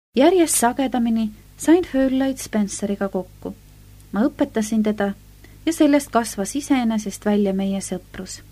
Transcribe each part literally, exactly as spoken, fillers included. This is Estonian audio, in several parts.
Järjest sagedamini sain Fernlight Spenceriga kokku. Ma õpetasin teda ja sellest kasvas iseenesest välja meie sõprus.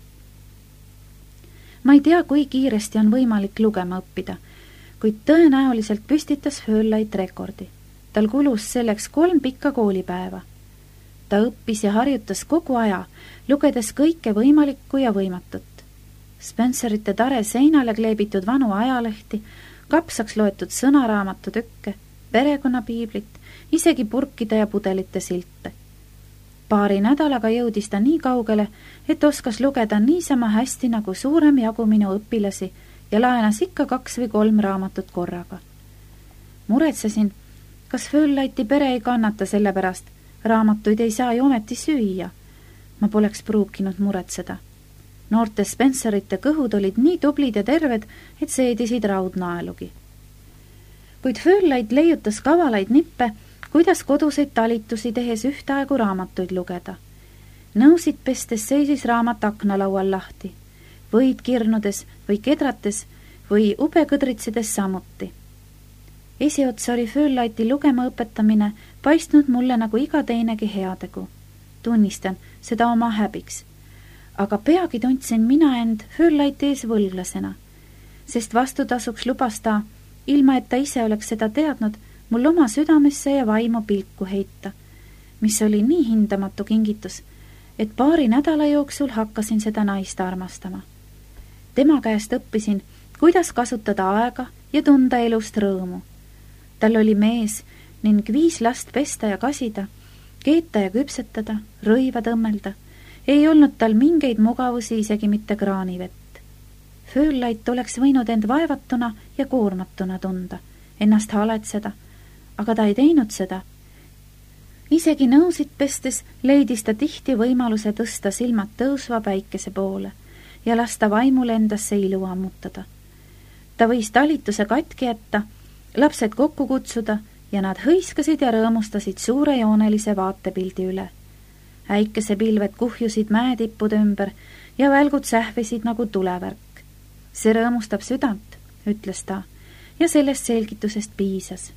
Ma ei tea, kui kiiresti on võimalik lugema õppida, kuid tõenäoliselt püstitas Fernlight rekordi. Tal kulus selleks kolm pikka koolipäeva. Ta õppis ja harjutas kogu aja, lugedes kõike võimalikku ja võimatut. Spencerite tare seinale kleebitud vanu ajalehti, kapsaks loetud sõnaraamatu tükke, perekonnapiiblit, isegi purkide ja pudelite silte. Paari nädalaga jõudis ta nii kaugele, et oskas lugeda niisama hästi nagu suurem jagu minu õpilasi ja laenas ikka kaks või kolm raamatut korraga. Muretsesin, kas Fernlighti pere ei kannata selle pärast, raamatuid ei saa ju ometi süüa. Ma poleks pruukinud muretseda. Noorte Spencerite kõhud olid nii tublid ja terved, et seedisid raudnaelugi. Kuid Fernlight leiutas kavalaid nippe, kuidas koduseid talitusi tehes ühtaegu raamatuid lugeda. Nõusid pestes seisis raamat aknalaual lahti, võid kirnudes või kedrates või ubekõdritsides samuti. Esiotsa oli Fernlighti lugema õpetamine paistnud mulle nagu iga teinegi heategu. Tunnistan seda oma häbiks. Aga peagi tundsin mina end Fernlighti ees võlglasena, sest vastutasuks lubas ta, ilma et ta ise oleks seda teadnud, mul oma südamesse ja vaimu pilku heita, mis oli nii hindamatu kingitus, et paari nädala jooksul hakkasin seda naist armastama. Tema käest õppisin, kuidas kasutada aega ja tunda elust rõõmu. Tal oli mees ning viis last pesta ja kasida, keeta ja küpsetada, rõiva tõmmelda. Ei olnud tal mingeid mugavusi isegi mitte kraanivett. Fernlight oleks võinud end vaevatuna ja koormatuna tunda, ennast haletseda, aga ta ei teinud seda. Isegi nõusid pestes leidis ta tihti võimaluse tõsta silmad tõusva päikese poole ja lasta vaimul endasse ilu ammutada. Ta võis talituse katki jätta, lapsed kokku kutsuda ja nad hõiskasid ja rõõmustasid suurejoonelise vaatepildi üle. Äikesepilved kuhjusid mäetippude ümber ja välgud sähvisid nagu tulevärk. See rõõmustab südant, ütles ta, ja sellest selgitusest piisas.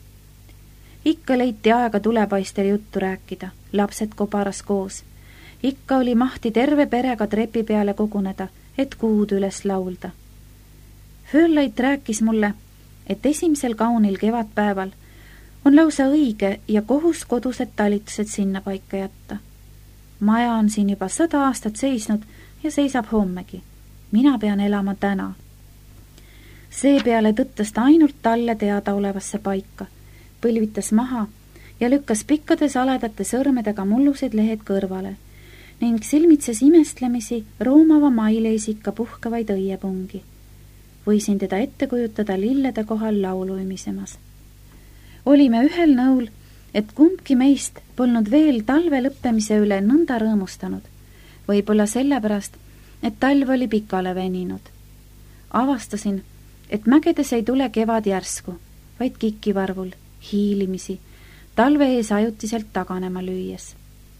Ikka leiti aega tulepaistel juttu rääkida, lapsed kobaras koos. Ikka oli mahti terve perega trepi peale koguneda, et kuud üles laulda. Fernlight rääkis mulle, et esimesel kaunil kevadpäeval on lausa õige ja kohus kodused talitused sinna paika jätta. Maja on siin juba sada aastat seisnud ja seisab hommegi. Mina pean elama täna. Seepeale tõttas ta ainult talle teada olevasse paika, põlvitas maha ja lükkas pikkade saledate sõrmedega mullused lehed kõrvale ning silmitses imestlemisi roomava maileisika puhkavaid õiepungi. Võisin teda ette kujutada lillede kohal laulu ümisemas. Olime ühel nõul, et kumbki meist polnud veel talve lõppemise üle nõnda rõõmustanud, võib-olla sellepärast, et talv oli pikale veninud. Avastasin, et mägedes ei tule kevad järsku, vaid kikivarvul, hiilimisi, talve ees ajutiselt taganema lüües.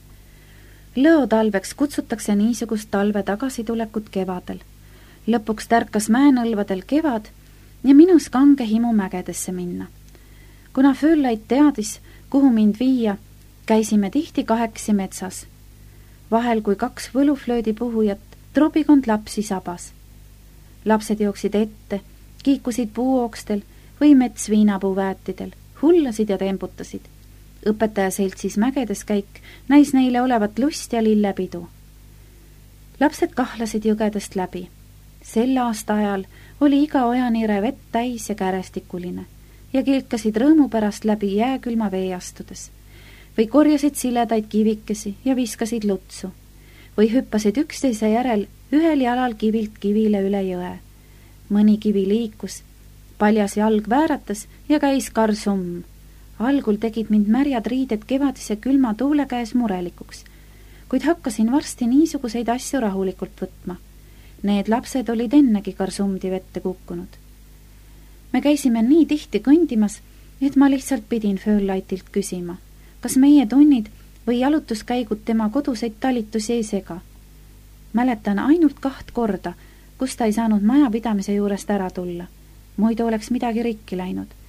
Lõotalveks kutsutakse niisugust talve tagasitulekut kevadel. Lõpuks tärkas mäenõlvadel kevad ja minus kange himu mägedesse minna. Kuna Fernlight teadis, kuhu mind viia, käisime tihti kaheksi metsas. Vahel kui kaks võluflöödi puhujat, trobikond lapsi sabas. Lapsed jooksid ette, kiikusid puuokstel või metsviinapuu väetidel, hullasid ja temputasid. Õpetaja seltsis mägedes käik näis neile olevat lust ja lillepidu. Lapsed kahlasid jõgedest läbi. Sel aasta ajal oli iga ojaniire vett täis ja kärestikuline ja kilkasid rõõmu pärast läbi jääkülma vee astudes või korjasid siledaid kivikesi ja viskasid lutsu või hüppasid üksteise järel ühel jalal kivilt kivile üle jõe. Mõni kivi liikus, paljas jalg vääratas ja käis karsumm. Algul tegid mind märjad riided kevadise külma tuule käes murelikuks, kuid hakkasin varsti niisuguseid asju rahulikult võtma. Need lapsed olid ennegi karsumdi vette kukkunud. Me käisime nii tihti kõndimas, et ma lihtsalt pidin Fernlightilt küsima, kas meie tunnid või jalutuskäigud tema koduseid talitusi ei sega. Mäletan ainult kaht korda, kus ta ei saanud majapidamise juurest ära tulla. Muidu oleks midagi rikki läinud.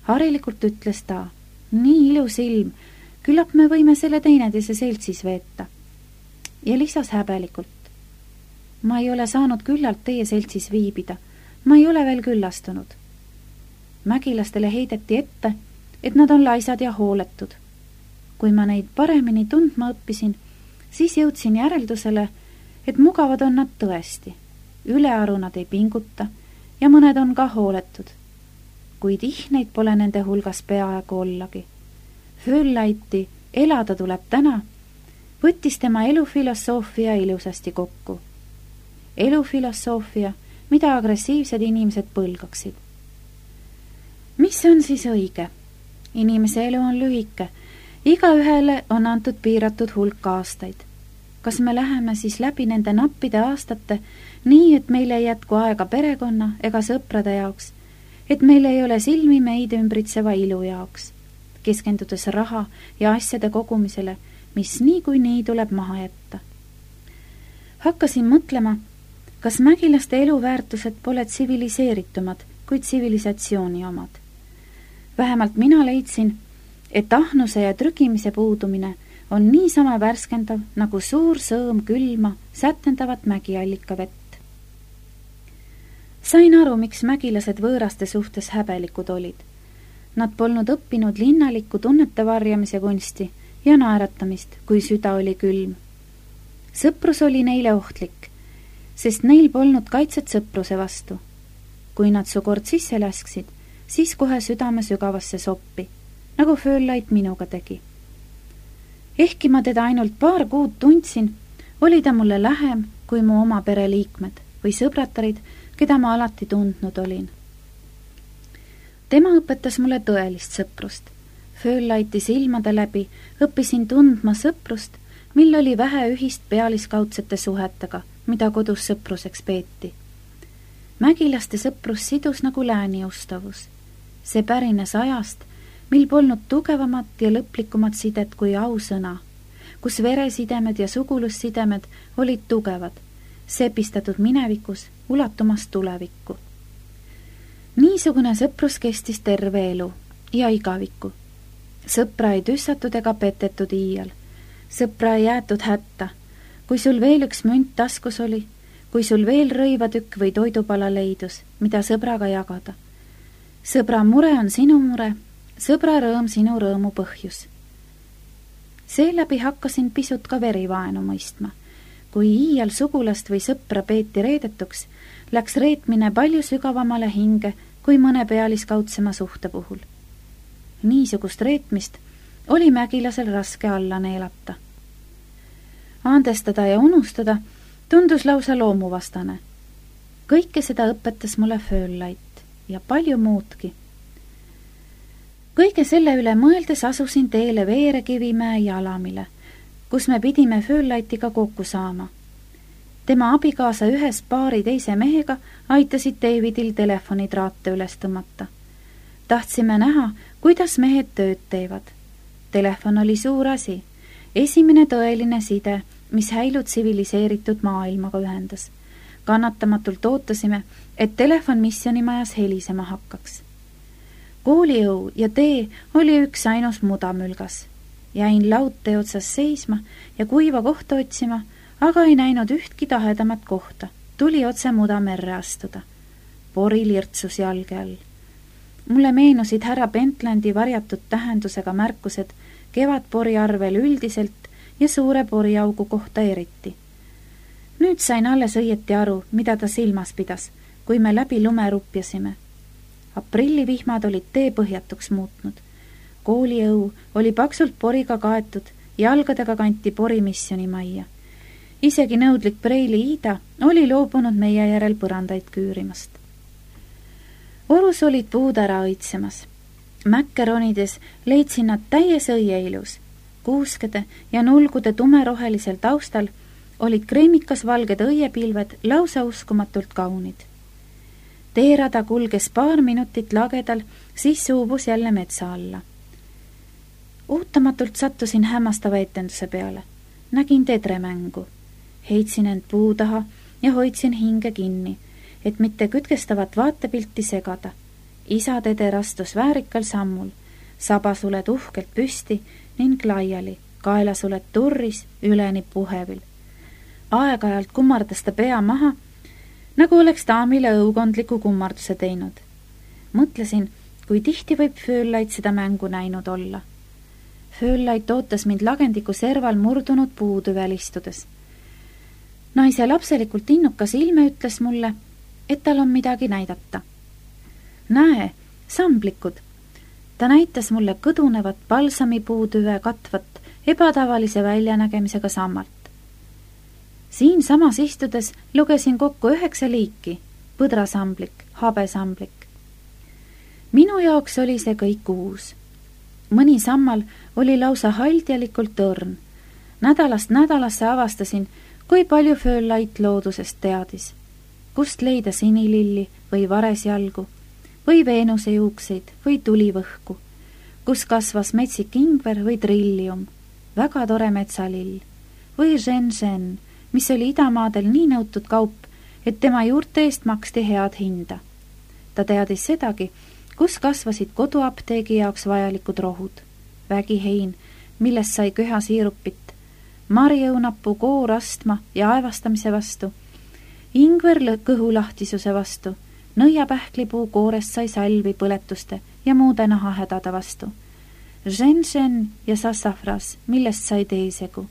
harilikult ütles ta. Nii ilus ilm, küllap me võime selle teineteise seltsis veeta. Ja lisas häbelikult. Ma ei ole saanud küllalt teie seltsis viibida, ma ei ole veel küllastunud. Mägilastele heideti ette, et nad on laisad ja hooletud. Kui ma neid paremini tundma õppisin, siis jõudsin järeldusele, et mugavad on nad tõesti. Ülearu nad ei pinguta ja mõned on ka hooletud. Kuid ihneid pole nende hulgas peaaegu ollagi. Fööllaiti elada tuleb täna, võttis tema elufilosoofia ilusasti kokku. Elufilosoofia, mida agressiivsed inimesed põlgaksid. Mis on siis õige? Inimese elu on lühike. Igaühele on antud piiratud hulk aastaid. Kas me läheme siis läbi nende nappide aastate nii, et meil ei jätku aega perekonna ega sõprade jaoks, et meil ei ole silmi meid ümbritseva ilu jaoks, keskendudes raha ja asjade kogumisele, mis niikuinii tuleb maha jätta. Hakkasin mõtlema, kas mägilaste eluväärtused pole tsiviliseeritumad kui tsivilisatsiooni omad. Vähemalt mina leidsin, et ahnuse ja trügimise puudumine on niisama värskendav nagu suur sõõm külma sätendavat mägiallika vett. Sain aru, miks mägilased võõraste suhtes häbelikud olid. Nad polnud õppinud linnalikku tunnete varjamise kunsti ja naeratamist, kui süda oli külm. Sõprus oli neile ohtlik, sest neil polnud kaitset sõpruse vastu. Kui nad su kord sisse lasksid, siis kohe südame sügavasse soppi, nagu Fööllait minuga tegi. Ehkki ma teda ainult paar kuud tundsin, oli ta mulle lähem kui mu oma pereliikmed või sõbratarid, keda ma alati tundnud olin. Tema õpetas mulle tõelist sõprust. Fööllaiti silmade läbi õppisin tundma sõprust, mil oli vähe ühist pealiskaudsete suhetega, mida kodus sõpruseks peeti. Mägilaste sõprus sidus nagu lääniustavus. See pärines ajast, mil polnud tugevamat ja lõplikumat sidet kui ausõna, kus veresidemed ja sugulussidemed olid tugevad, sepistatud minevikus, ulatumas tulevikku. Niisugune sõprus kestis terve elu ja igavikku. Sõpra ei tüssatud ega petetud iial. Sõpra ei jäetud hätta. Kui sul veel üks münt taskus oli, kui sul veel rõivatükk või toidupala leidus, mida sõbraga jagada. Sõbra mure on sinu mure, sõbra rõõm sinu rõõmu põhjus. Seeläbi hakkasin pisut ka verivaenu mõistma. Kui iial sugulast või sõpra peeti reedetuks, läks reetmine palju sügavamale hinge kui mõne pealiskaudsema suhte puhul. Niisugust reetmist oli mägilasel raske alla neelata. Andestada ja unustada tundus lausa loomuvastane. Kõike seda õpetas mulle Fööllait ja palju muudki. Kõige selle üle mõeldes asusin teele Veerekivimäe ja Alamile, kus me pidime Fööllaitiga kokku saama. Tema abikaasa ühes paari teise mehega aitasid Davidil telefonitraate üles tõmmata. Tahtsime näha, kuidas mehed tööd teevad. Telefon oli suur asi, esimene tõeline side, mis häilu tsiviliseeritud maailmaga ühendas. Kannatamatult ootasime, et telefon missionimajas helisema hakkaks. Kooliõu ja tee oli üks ainus mudamülgas. Jäin laudtee otsas seisma ja kuiva kohta otsima, aga ei näinud ühtki tahedamat kohta. Tuli otse mudamerre astuda. Pori lirtsus jalge all. Mulle meenusid härra Bentlandi varjatud tähendusega märkused kevadpori arvel üldiselt ja suure poriaugu kohta eriti. Nüüd sain alles õieti aru, mida ta silmas pidas, kui me läbi lume rupjasime. Aprillivihmad olid tee põhjatuks muutnud. Kooliõu oli paksult poriga kaetud, jalgadega kanti pori missionimaia. Isegi nõudlik Preili Iida oli loobunud meie järel põrandaid küürimast. Orus olid puud ära õitsemas. Mäkkeronides leidsin nad täies õieilus. Kuuskede ja nulgude tumerohelisel taustal olid kreemikas valged õiepilved lausa uskumatult kaunid. Teerada kulges paar minutit lagedal, siis suubus jälle metsa alla. Ootamatult sattusin hämmastava etenduse peale. Nägin tedremängu. Heitsin end puu taha ja hoidsin hinge kinni, et mitte kütkestavat vaatepilti segada. isa Teder astus väärikal sammul, sabasuled uhkelt püsti ning laiali, kaelasuled turris, üleni puhevil. Aeg-ajalt kummardas ta pea maha, nagu oleks daamile õukondliku kummarduse teinud. Mõtlesin, kui tihti võib Fööllait seda mängu näinud olla. Fööllait ootas mind lagendiku serval murdunud puutüvel istudes. Naise lapselikult innukas ilme ütles mulle, et tal on midagi näidata. Näe, samblikud. Ta näitas mulle kõdunevat palsamipuutüve katvat ebatavalise väljanägemisega sammalt. Siin samas istudes lugesin kokku üheksa liiki, põdrasamblik, habesamblik. Minu jaoks oli see kõik uus. Mõni sammal oli lausa haldjalikult õrn. Nädalast nädalasse avastasin, kui palju Fööllait loodusest teadis. Kust leida sinililli või varesjalgu, või Veenuse juukseid või tulivõhku, kus kasvas metsik ingver või trillium, väga tore metsalill, või žen-žen, mis oli idamaadel nii nõutud kaup, et tema juurte eest maksti head hinda. Ta teadis sedagi, kus kasvasid koduapteegi jaoks vajalikud rohud, vägihein, millest sai köhasiirupit, marjõunapuu koorastma ja aevastamise vastu, ingver kõhulahtisuse vastu, nõiapähklipuu koorest sai salvi põletuste ja muude nahahädade vastu, žen-žen ja sassafras, millest sai teesegu.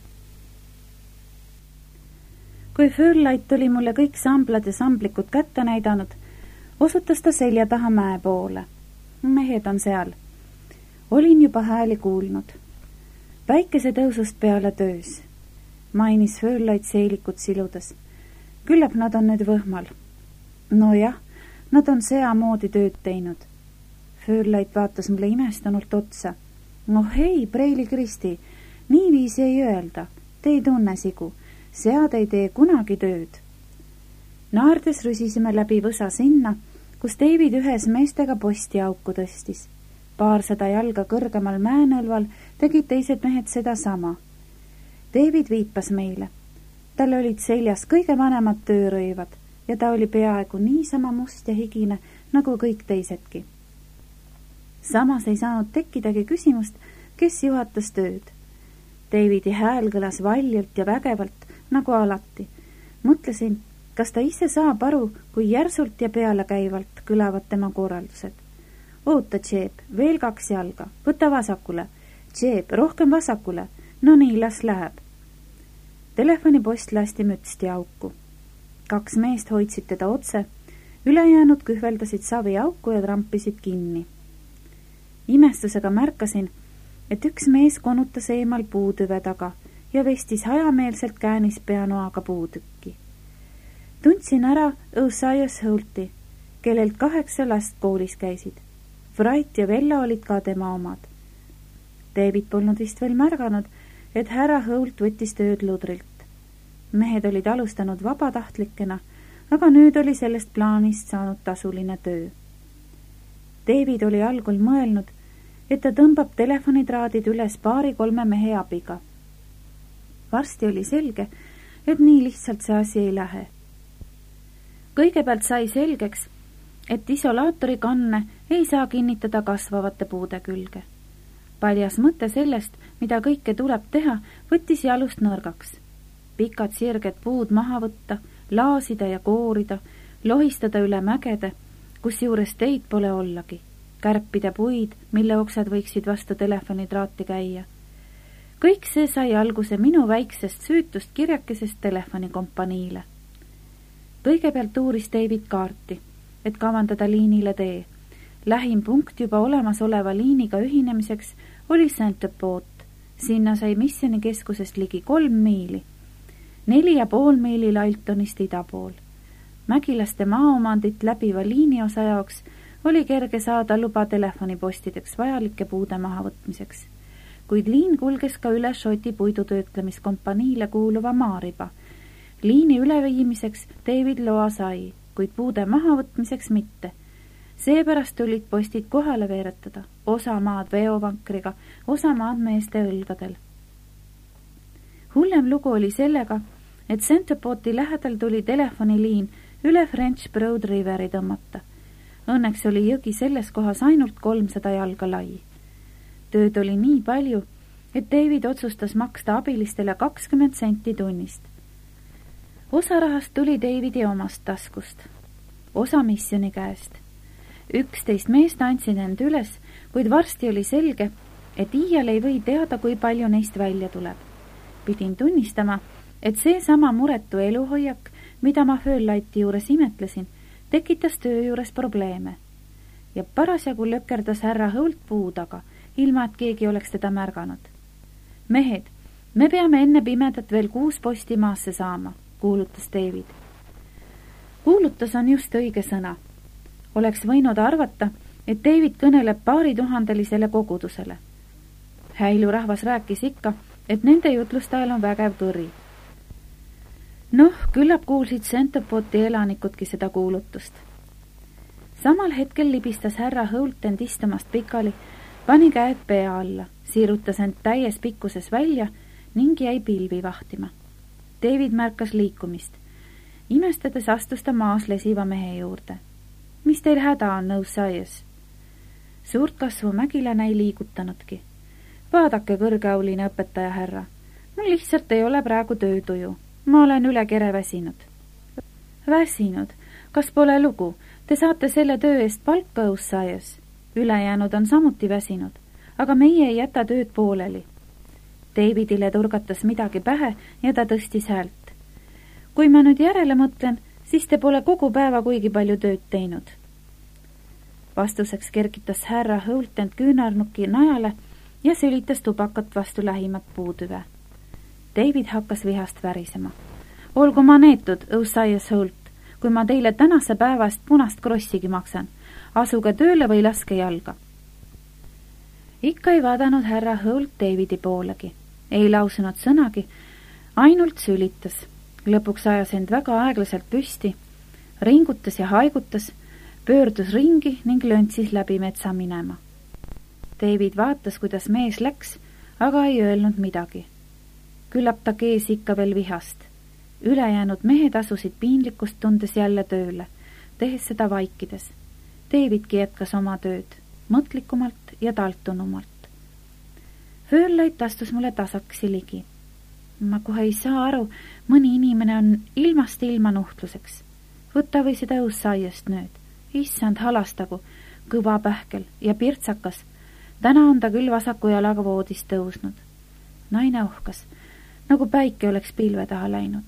Kui Fööllait oli mulle kõik samblad ja samblikud kätte näidanud, osutas ta selja taha mäe poole. Mehed on seal. Olin juba hääli kuulnud. Päikese tõusust peale töös. Mainis Fööllait seelikut siludes. Küllap nad on nüüd võhmal. No jah, nad on sea moodi tööd teinud. Fööllait vaatas mulle imestunult otsa. No hei, Preili Kristi, niiviisi ei öelda. Te ei tunne sigu. Sead ei tee kunagi tööd. Naardes rüsisime läbi võsa sinna, kus David ühes meestega postiauku tõstis. Paarsada jalga kõrgemal mäenõlval tegid teised mehed seda sama. David viipas meile. Tal olid seljas kõige vanemad töörõivad ja ta oli peaaegu niisama must ja higine nagu kõik teisedki. Samas ei saanud tekkidagi küsimust, kes juhatas tööd. Davidi hääl kõlas valjult ja vägevalt, nagu alati. Mõtlesin, kas ta ise saab aru, kui järsult ja pealekäivalt kõlavad tema korraldused. Oota, Jeep, veel kaks jalga, võta vasakule. Jeep, rohkem vasakule. No nii, las läheb. Telefonipost lasti mütsti auku. Kaks meest hoidsid teda otse, ülejäänud kühveldasid savi auku ja trampisid kinni. Imestusega märkasin, et üks mees konutas eemal puutüve taga ja vestis hajameelselt käänis peanoaga puutükki. Tundsin ära Õusaias Hõulti, kellelt kaheksa last koolis käisid. Vrait ja Vella olid ka tema omad. David polnud vist veel märganud, et härra Hõult võttis tööd ludrilt. Mehed olid alustanud vabatahtlikena, aga nüüd oli sellest plaanist saanud tasuline töö. David oli algul mõelnud, et ta tõmbab telefonitraadid üles paari-kolme mehe abiga. Varsti oli selge, et nii lihtsalt see asi ei lähe. Kõigepealt sai selgeks, et isolaatori kanne ei saa kinnitada kasvavate puude külge. Paljas mõte sellest, mida kõike tuleb teha, võttis jalust nõrgaks. Pikad sirged puud maha võtta, laasida ja koorida, lohistada üle mägede, kus juures teid pole ollagi, kärpida puid, mille oksad võiksid vastu telefonitraati käia. Kõik see sai alguse minu väiksest süütust kirjakesest telefonikompaniile. Kõigepealt uuris David kaarti, et kavandada liinile tee. Lähim punkt juba olemasoleva liiniga ühinemiseks oli Saint-Pot. Sinna sai Missioni keskusest ligi kolm miili. Neli ja pool miili Lailtonist ida pool. Mägilaste maaomandit läbiva liiniosa jaoks oli kerge saada luba telefonipostideks vajalike puude mahavõtmiseks. Kuid liin kulges ka üle Šoti puidutöötlemiskompaniile kuuluva maariba. Liini üleviimiseks David loa sai, kuid puude mahavõtmiseks mitte. Seepärast tulid postid kohale veeretada, osa maad veovankriga, osa maad meeste õlgadel. Hullem lugu oli sellega, et Saint-Poti lähedal tuli telefoniliin üle French Broad Riveri tõmmata. Õnneks oli jõgi selles kohas ainult kolmsada jalga lai. Tööd oli nii palju, et David otsustas maksta abilistele kakskümmend senti tunnist. Osa rahast tuli Davidi omast taskust, osa missiooni käest. üksteist meest andsid end üles, kuid varsti oli selge, et iial ei või teada, kui palju neist välja tuleb. Pidin tunnistama, et see sama muretu eluhoiak, mida ma Fööllaiti juures imetlesin, tekitas töö juures probleeme. Ja parasjagu lökerdas härra Hõult puu taga, ilma et keegi oleks teda märganud. Mehed, me peame enne pimedat veel kuus posti maasse saama, kuulutas David. Kuulutas on just õige sõna. Oleks võinud arvata, et David kõneleb paarituhandelisele kogudusele. Häilurahvas rääkis ikka, et nende jutluste ajal on vägev kõri. Noh, küllap kuulsid Centerporti elanikudki seda kuulutust. Samal hetkel libistas härra Hõult end istumast pikali, pani käed pea alla, siirutas end täies pikkuses välja ning jäi pilvi vahtima. David märkas liikumist. Imestades astus ta maas lesiva mehe juurde. Mis teil häda on, nõusaias? Suurt kasvu Mägilane ei liigutanudki. Vaadake, kõrgeauline õpetaja härra. Mul lihtsalt ei ole praegu töötuju. Ma olen üle kere väsinud. Väsinud? Kas pole lugu? Te saate selle töö eest palka õussaias. Ülejäänud on samuti väsinud, aga meie ei jäta tööd pooleli. Davidile turgatas midagi pähe ja ta tõstis häält. Kui ma nüüd järele mõtlen, siis te pole kogu päeva kuigi palju tööd teinud. Vastuseks kergitas härra Hõult end küünarnuki najale ja sülitas tubakat vastu lähimat puutüve. David hakkas vihast värisema. Olgu ma neetud, õussaias Hõult, kui ma teile tänase päevast punast krossigi maksan. Asuge tööle või laske jalga. Ikka ei vaadanud härra Hõult Davidi poolegi. Ei lausunud sõnagi, ainult sülitas. Lõpuks ajas end väga aeglaselt püsti, ringutas ja haigutas, pöördus ringi ning löntsis läbi metsa minema. David vaatas, kuidas mees läks, aga ei öelnud midagi. Küllap ta kees ikka veel vihast. Ülejäänud mehed asusid piinlikkust tundes jälle tööle, tehes seda vaikides. Davidki jätkas oma tööd, mõtlikumalt ja taltunumalt. Fööllait astus mulle tasaksi ligi. Ma kohe ei saa aru, mõni inimene on ilmast ilma nuhtluseks. Võta või seda õussaiast nüüd. Issand halastagu, kõva pähkel ja pirtsakas. Täna on ta küll vasaku jalaga voodist tõusnud. Naine ohkas, nagu päike oleks pilve taha läinud.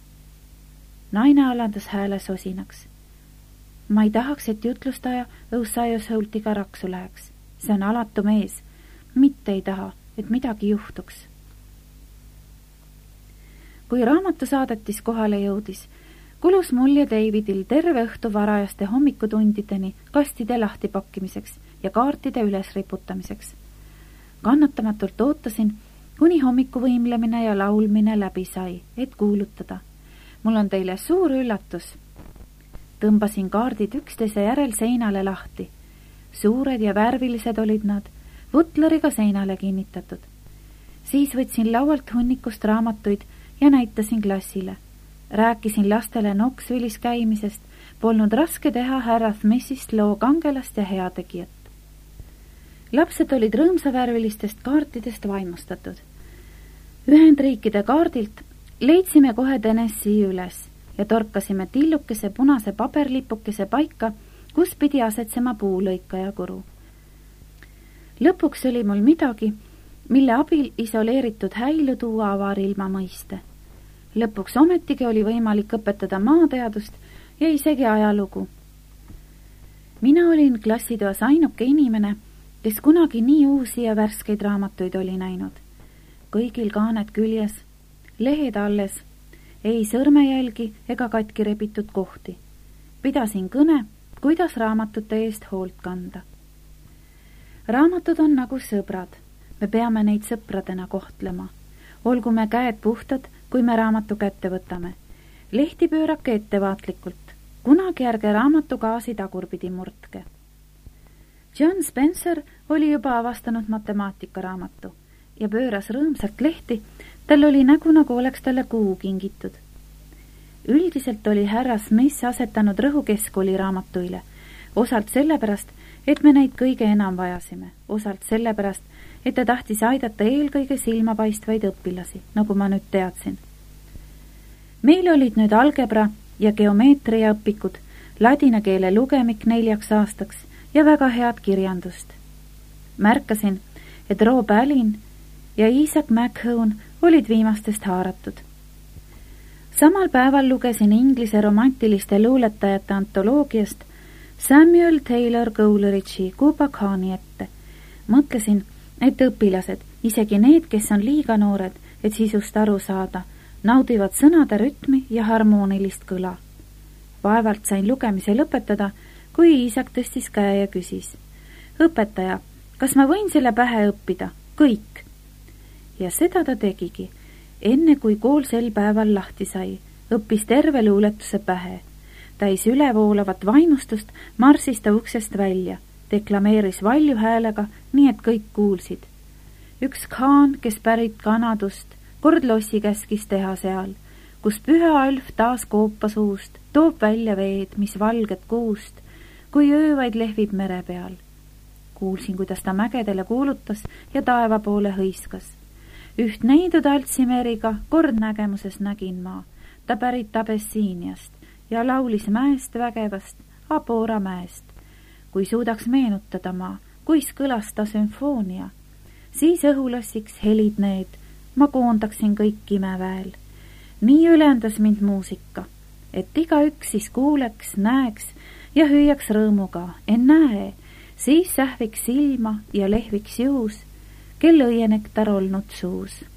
Naine alandas hääle sosinaks. Ma ei tahaks, et jutlustaja õussaias Hõultiga raksu läheks. See on alatu mees. Mitte ei taha, et midagi juhtuks. Kui raamatusaadetis kohale jõudis, kulus mul ja Davidil terve õhtu varajaste hommikutundideni kastide lahtipakkimiseks ja kaartide üles riputamiseks. Kannatamatult ootasin, kuni hommikuvõimlemine ja laulmine läbi sai, et kuulutada. Mul on teile suur üllatus. Tõmbasin kaardid üksteise järel seinale lahti. Suured ja värvilised olid nad, vutleriga seinale kinnitatud. Siis võtsin laualt hunnikust raamatuid ja näitasin klassile. Rääkisin lastele Knoxvillis käimisest, polnud raske teha härra Smithist loo kangelast ja heategijat. Lapsed olid rõõmsavärvilistest kaartidest vaimustatud. Ühendriikide kaardilt leidsime kohe Tennessee üles ja torkasime tillukese punase paberlipukese paika, kus pidi asetsema puulõikaja kuru. Lõpuks oli mul midagi, mille abil isoleeritud häilu tuua avarilma mõiste. Lõpuks ometigi oli võimalik õpetada maateadust ja isegi ajalugu. Mina olin klassitoas ainuke inimene, kes kunagi nii uusi ja värskeid raamatuid oli näinud. Kõigil kaaned küljes, lehed alles, ei sõrmejälgi ega katki rebitud kohti. Pidasin kõne, kuidas raamatute eest hoolt kanda. Raamatud on nagu sõbrad. Me peame neid sõpradena kohtlema. Olgu me käed puhtad, kui me raamatu kätte võtame. Lehti pöörake ettevaatlikult. Kunagi ärge raamatu gaasi tagurpidi murtke. John Spencer oli juba avastanud matemaatikaraamatu ja pööras rõõmsalt lehti. Tal oli nägu, nagu oleks talle kuu kingitud. Üldiselt oli härra Smith asetanud rõhu keskkooli raamatuile. osalt sellepärast, et me neid kõige enam vajasime, osalt sellepärast, et ta tahtis aidata eelkõige silmapaistvaid õpilasi, nagu ma nüüd teadsin. Meil olid nüüd algebra ja geomeetria õpikud, ladina keele lugemik neljaks aastaks ja väga head kirjandust. Märkasin, et Rob Alin ja Isaac McHone olid viimastest haaratud. Samal päeval lugesin inglise romantiliste luuletajate antoloogiast Samuel Taylor Coleridge'i Kuba Khani ette. Mõtlesin, et õpilased, isegi need, kes on liiga noored, et sisust aru saada, naudivad sõnade rütmi ja harmoonilist kõla. Vaevalt sain lugemise lõpetada, kui Isaac tõstis käe ja küsis. Õpetaja, kas ma võin selle pähe õppida? Kõik. Ja seda ta tegigi. Enne kui kool sel päeval lahti sai, õppis terve luuletuse pähe. Täis ülevoolavat vaimustust marsis ta uksest välja, deklameeris valju häälega, nii et kõik kuulsid. Üks Khaan, kes pärit Kanadust, kord lossi käskis teha seal, kus püha alf taas koopa suust, toob välja veed, mis valged kuust, kui öö vaid lehvib mere peal. Kuulsin, kuidas ta mägedele kuulutas ja taeva poole hõiskas. Üht neidu taltsimeriga kord nägemuses nägin ma, ta pärit Abessiiniast ja laulis mäest vägevast, Abora mäest. Kui suudaks meenutada ma, kuis kõlas ta sümfoonia, siis õhulossiks helid need, ma koondaksin kõik imeväel. Nii ülendas mind muusika, et igaüks siis kuuleks, näeks ja hüüaks rõõmuga, en näe, siis sähviks silma ja lehviks juus, kel õienektar olnud suus.